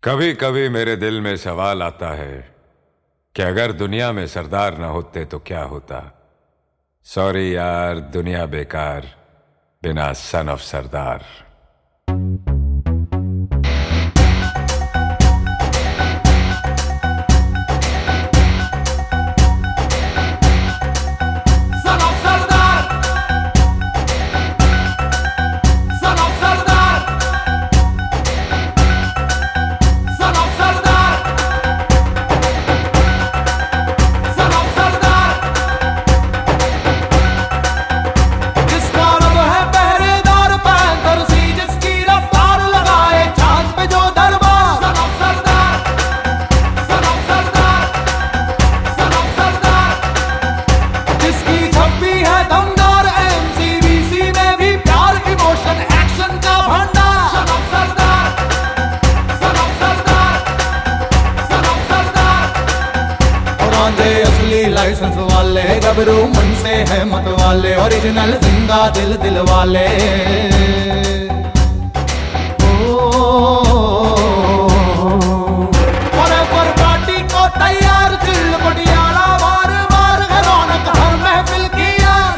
कभी कभी मेरे दिल में सवाल आता है कि अगर दुनिया में सरदार ना होते तो क्या होता। सॉरी यार, दुनिया बेकार बिना सन ऑफ सरदार। असली लाइसेंस वाले गबरू मन से है मत वाले, ओरिजिनल जिंदा दिल दिल वाले। पर पार्टी को तैयार दिल पटियाला बार बार रौनक हर महफिल की यार।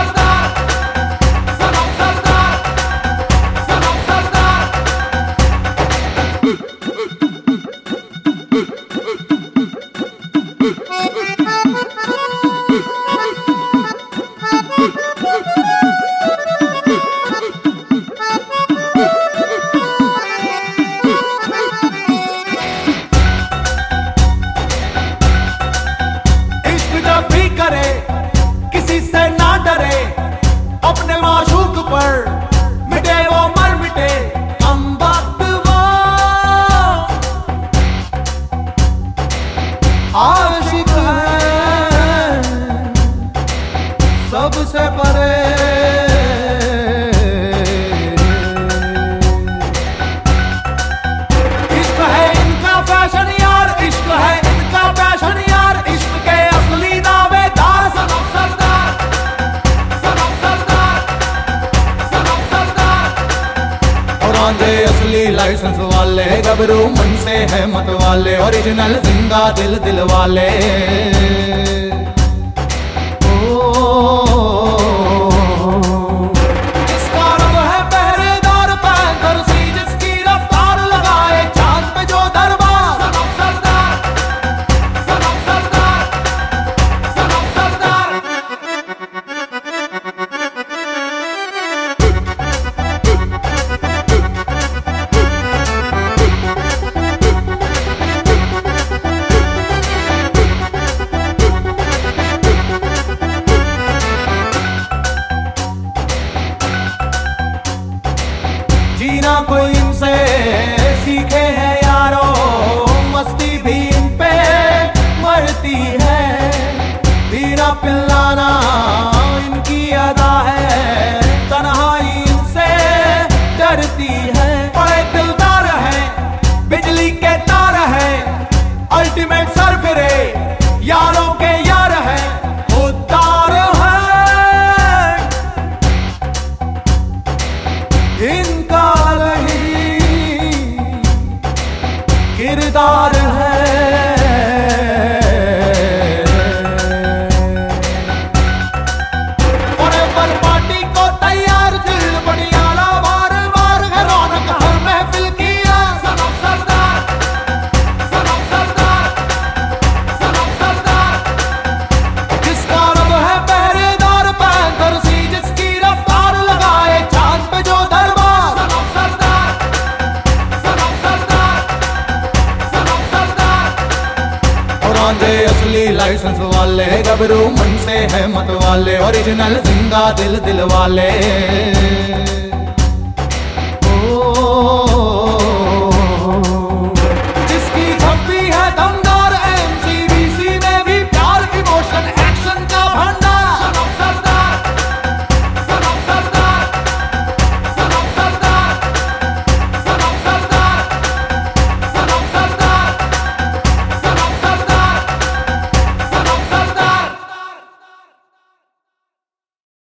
किसी से ना डरे, अपने माशूक पर मिटे वो मर मिटे हम वक्त वो। आशिक है सबसे परे, इश्क है इनका फैशन यार, इश्क है इनका पैशन यार, इश्क के असली दावेदार। असली लाइसेंस वाले गबरू मन से है मत वाले, ओरिजिनल जिंदा दिल दिल वाले। इसका रंग है पहरेदार पैंतर सी, जिसकी रफ्तार लगाए चांद पे जो दरबार। जीना कोई इनसे सीखे है यारो, मस्ती भी इन पे मरती है। पीना पिलाना इनकी अदा है, तन्हाई इनसे डरती है। बड़े दिलदार है, बिजली के तार है, अल्टीमेट सरफिरे यारों के यार है, खुददार है। इनका किरदार है। पर पार्टी को तैयार दिल पटियाला बार बार रौनक हर महफिल की यार। जिसका रब है पहरेदार पैंतर सी, जिसकी रफ्तार लगाए चांद पे जो दरबार। असली लाइसेंस वाले गबरू मन से है मत वाले, ओरिजिनल जिंदा दिल दिल वाले।